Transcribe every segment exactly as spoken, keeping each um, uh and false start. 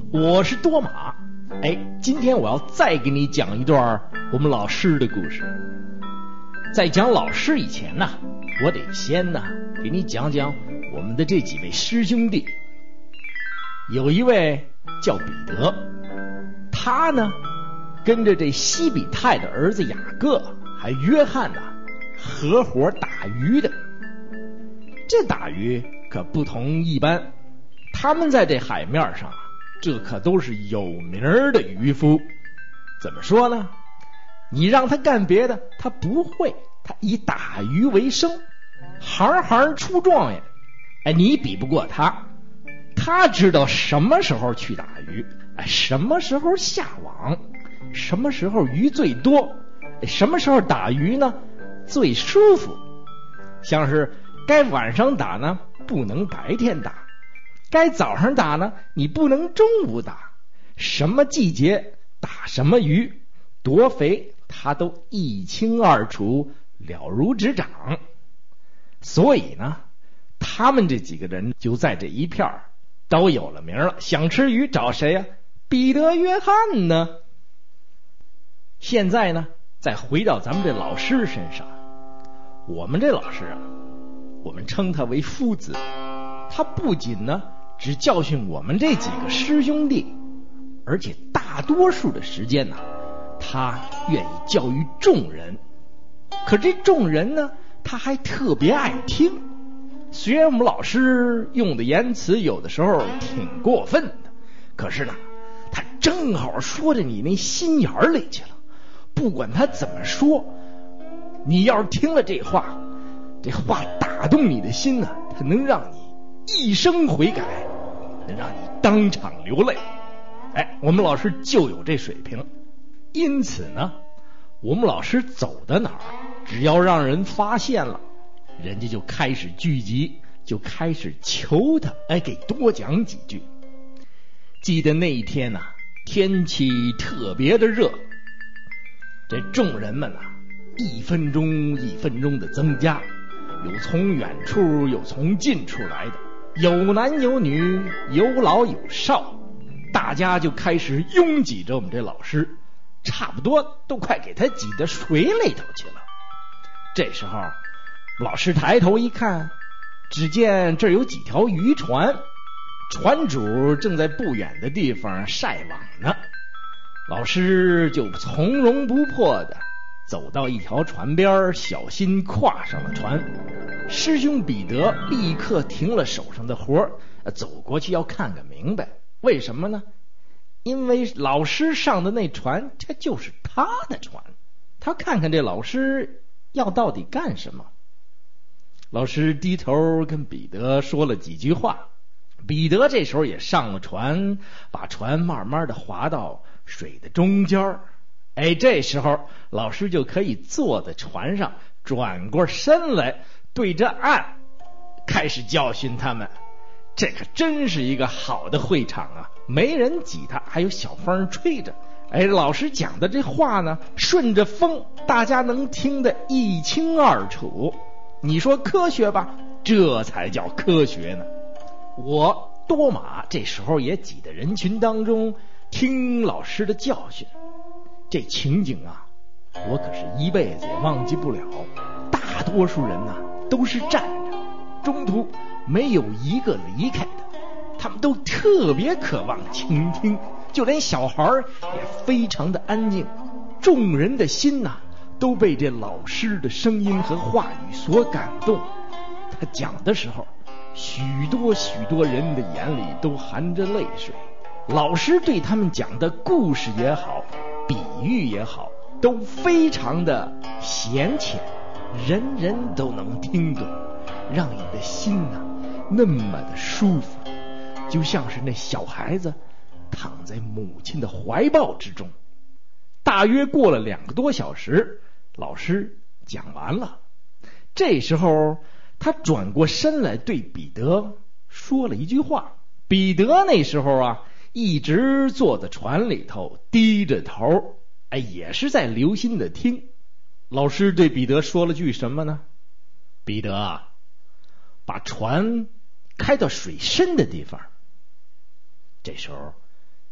我是多马。哎，今天我要再给你讲一段我们老师的故事。在讲老师以前呢，我得先呢给你讲讲我们的这几位师兄弟。有一位叫彼得，他呢跟着这西比泰的儿子雅各还约翰呢合伙打鱼的。这打鱼可不同一般，他们在这海面上这可都是有名的渔夫。怎么说呢？你让他干别的他不会，他以打鱼为生，行行出状元。哎，你比不过他，他知道什么时候去打鱼，哎，什么时候下网，什么时候鱼最多，什么时候打鱼呢最舒服。像是该晚上打呢不能白天打，该早上打呢你不能中午打，什么季节打什么鱼多肥他都一清二楚，了如指掌。所以呢他们这几个人就在这一片儿都有了名了，想吃鱼找谁呀？彼得、约翰呢。现在呢再回到咱们这老师身上，我们这老师啊，我们称他为夫子。他不仅呢只教训我们这几个师兄弟，而且大多数的时间呢他愿意教育众人。可这众人呢他还特别爱听，虽然我们老师用的言辞有的时候挺过分的，可是呢他正好说着你那心眼里去了。不管他怎么说，你要是听了这话，这话打动你的心呢，它能让你一生悔改，能让你当场流泪。哎，我们老师就有这水平。因此呢我们老师走到哪儿，只要让人发现了，人家就开始聚集，就开始求他哎给多讲几句。记得那一天呢、啊、天气特别的热，这众人们啊一分钟一分钟的增加，有从远处有从近处来的，有男有女，有老有少，大家就开始拥挤着我们这老师，差不多都快给他挤到水里头去了。这时候老师抬头一看，只见这儿有几条渔船，船主正在不远的地方晒网呢。老师就从容不迫的走到一条船边，小心跨上了船。师兄彼得立刻停了手上的活，走过去要看个明白。为什么呢？因为老师上的那船这就是他的船，他看看这老师要到底干什么。老师低头跟彼得说了几句话，彼得这时候也上了船，把船慢慢的划到水的中间。哎，这时候老师就可以坐在船上，转过身来对着岸开始教训他们。这可真是一个好的会场啊，没人挤他，还有小风吹着。哎，老师讲的这话呢顺着风，大家能听得一清二楚。你说科学吧，这才叫科学呢。我多马这时候也挤在人群当中听老师的教训，这情景啊我可是一辈子也忘记不了。大多数人呢、啊、都是站着，中途没有一个离开的，他们都特别渴望倾听，就连小孩也非常的安静。众人的心呐、啊、都被这老师的声音和话语所感动。他讲的时候，许多许多人的眼里都含着泪水。老师对他们讲的故事也好，比喻也好，都非常的浅浅，人人都能听懂，让你的心啊那么的舒服，就像是那小孩子躺在母亲的怀抱之中。大约过了两个多小时，老师讲完了。这时候他转过身来对彼得说了一句话。彼得那时候啊一直坐在船里头低着头，哎，也是在留心的听。老师对彼得说了句什么呢？彼得啊，把船开到水深的地方。这时候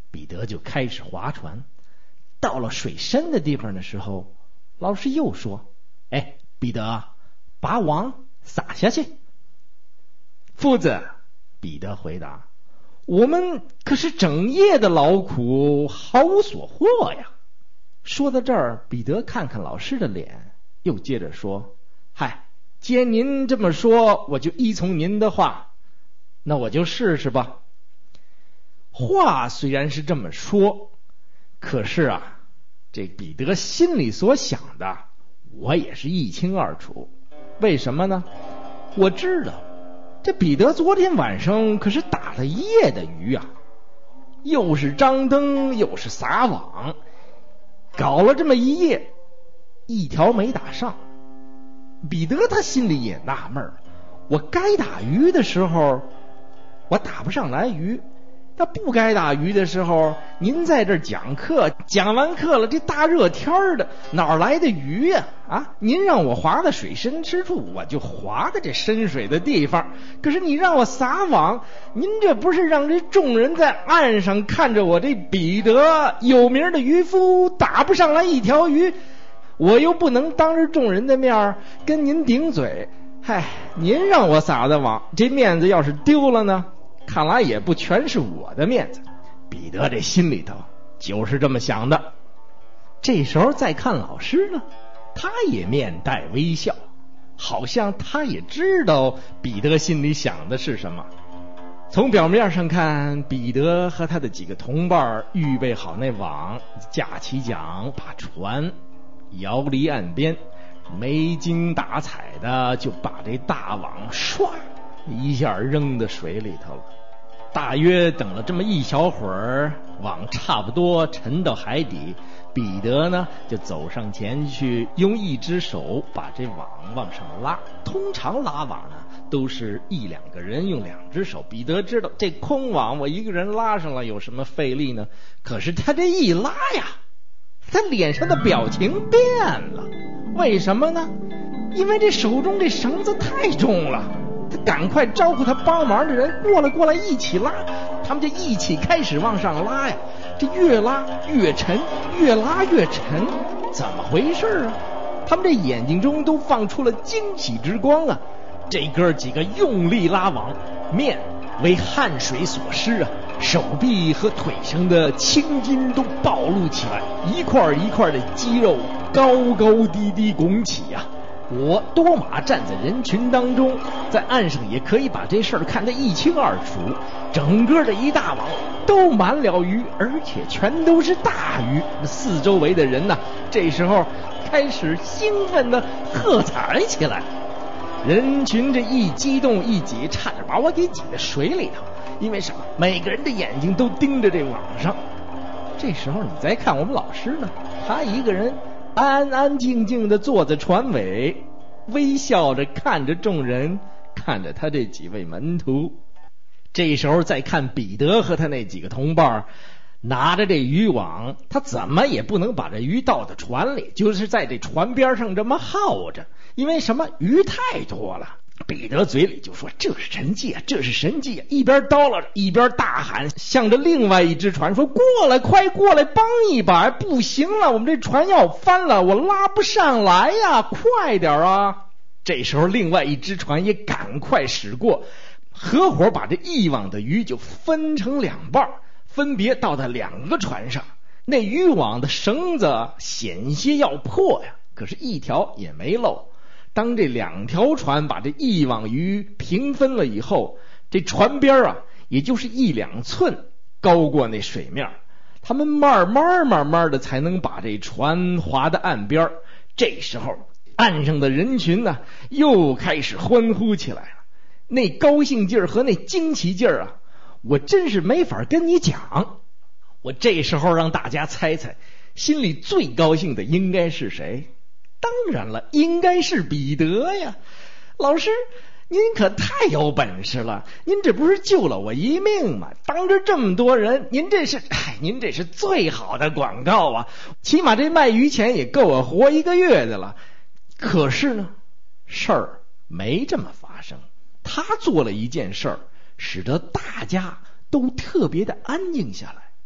彼得就开始划船。到了水深的地方的时候，老师又说：哎，彼得，把网撒下去。夫子，彼得回答，我们可是整夜的劳苦，毫无所获呀。说到这儿，彼得看看老师的脸，又接着说：嗨，既然您这么说，我就依从您的话，那我就试试吧。话虽然是这么说，可是啊，这彼得心里所想的我也是一清二楚。为什么呢？我知道这彼得昨天晚上可是打了一夜的鱼啊，又是张灯又是撒网，搞了这么一夜，一条没打上。彼得他心里也纳闷，我该打鱼的时候我打不上来鱼，那不该打鱼的时候您在这讲课，讲完课了，这大热天的哪来的鱼呀？啊，您让我划到水深之处，我就划到这深水的地方，可是你让我撒网，您这不是让这众人在岸上看着我这彼得有名的渔夫打不上来一条鱼，我又不能当着众人的面跟您顶嘴，嗨，您让我撒的网，这面子要是丢了呢，看来也不全是我的面子。彼得这心里头就是这么想的。这时候再看老师呢，他也面带微笑，好像他也知道彼得心里想的是什么。从表面上看，彼得和他的几个同伴预备好那网，架起桨，把船摇离岸边，没精打采的就把这大网唰一下扔到水里头了。大约等了这么一小会儿，网差不多沉到海底，彼得呢就走上前去，用一只手把这网往上拉。通常拉网呢都是一两个人用两只手，彼得知道这空网我一个人拉上了有什么费力呢？可是他这一拉呀，他脸上的表情变了。为什么呢？因为这手中这绳子太重了，他赶快招呼他帮忙的人过来过来一起拉，他们就一起开始往上拉呀，这越拉越沉，越拉越沉，怎么回事啊？他们这眼睛中都放出了惊喜之光啊！这哥几个用力拉网，面为汗水所湿啊，手臂和腿上的青筋都暴露起来，一块一块的肌肉高高低低拱起啊。我多马站在人群当中，在岸上也可以把这事儿看得一清二楚。整个的一大网都满了鱼，而且全都是大鱼。四周围的人呢，这时候开始兴奋地喝彩起来。人群这一激动一挤，差点把我给挤在水里头。因为什么？每个人的眼睛都盯着这网上。这时候你再看我们老师呢，他一个人安安静静地坐在船尾，微笑着看着众人，看着他这几位门徒。这时候再看彼得和他那几个同伴，拿着这渔网，他怎么也不能把这鱼倒到船里，就是在这船边上这么耗着。因为什么？鱼太多了。彼得嘴里就说这是神迹啊，这是神迹啊，一边叨唠着一边大喊，向着另外一只船说，过来，快过来帮一把，不行了，我们这船要翻了，我拉不上来呀，快点啊。这时候另外一只船也赶快驶过，合伙把这一网的鱼就分成两半，分别倒在两个船上。那渔网的绳子险些要破呀，可是一条也没漏。当这两条船把这一网鱼平分了以后，这船边啊也就是一两寸高过那水面，他们慢慢慢慢的才能把这船划到岸边。这时候岸上的人群呢又开始欢呼起来了，那高兴劲儿和那惊奇劲儿啊，我真是没法跟你讲。我这时候让大家猜猜，心里最高兴的应该是谁？当然了，应该是彼得呀。老师，您可太有本事了，您这不是救了我一命吗？当着这么多人，您这是哎，您这是最好的广告啊，起码这卖鱼钱也够我活一个月的了。可是呢，事儿没这么发生。他做了一件事儿，使得大家都特别的安静下来。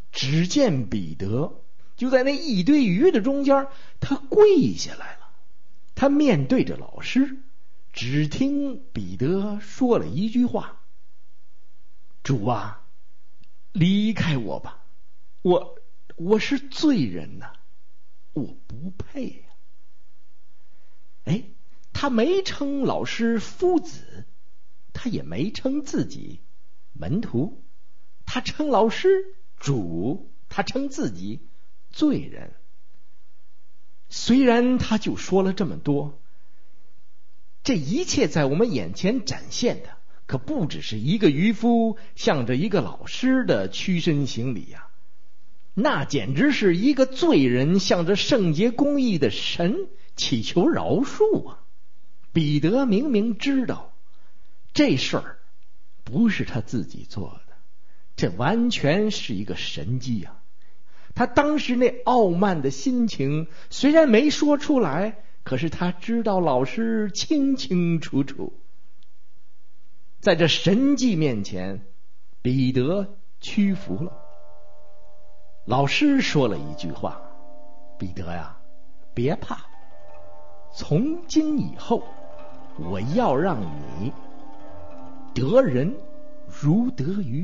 只见彼得就在那一堆鱼的中间，他跪下来了。他面对着老师，只听彼得说了一句话：主啊，离开我吧，我我是罪人呐、啊，我不配呀、啊。哎，他没称老师夫子，他也没称自己门徒，他称老师主，他称自己罪人。虽然他就说了这么多，这一切在我们眼前展现的可不只是一个渔夫向着一个老师的屈身行礼呀、啊，那简直是一个罪人向着圣洁公义的神祈求饶恕啊！彼得明明知道这事儿不是他自己做的，这完全是一个神迹啊！他当时那傲慢的心情虽然没说出来，可是他知道老师清清楚楚。在这神迹面前，彼得屈服了。老师说了一句话：彼得呀，别怕，从今以后我要让你得人如得鱼。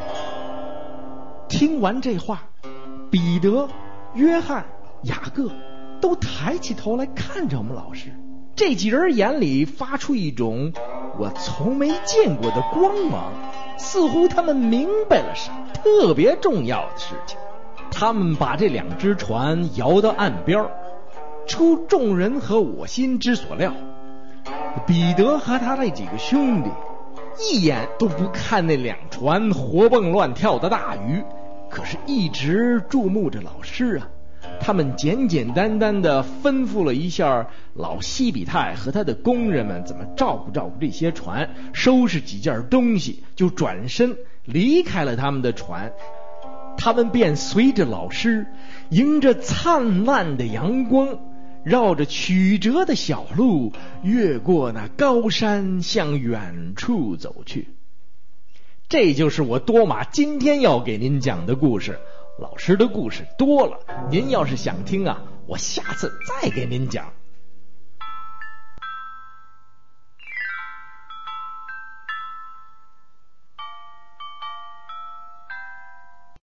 听完这话，彼得、约翰、雅各都抬起头来看着我们老师。这几人眼里发出一种我从没见过的光芒，似乎他们明白了啥特别重要的事情。他们把这两只船摇到岸边，出众人和我心之所料，彼得和他那几个兄弟一眼都不看那两船活蹦乱跳的大鱼，可是一直注目着老师啊。他们简简单单的吩咐了一下老西比泰和他的工人们怎么照顾照顾这些船，收拾几件东西，就转身离开了他们的船。他们便随着老师，迎着灿烂的阳光，绕着曲折的小路，越过那高山，向远处走去。这就是我多马今天要给您讲的故事。老师的故事多了，您要是想听啊，我下次再给您讲。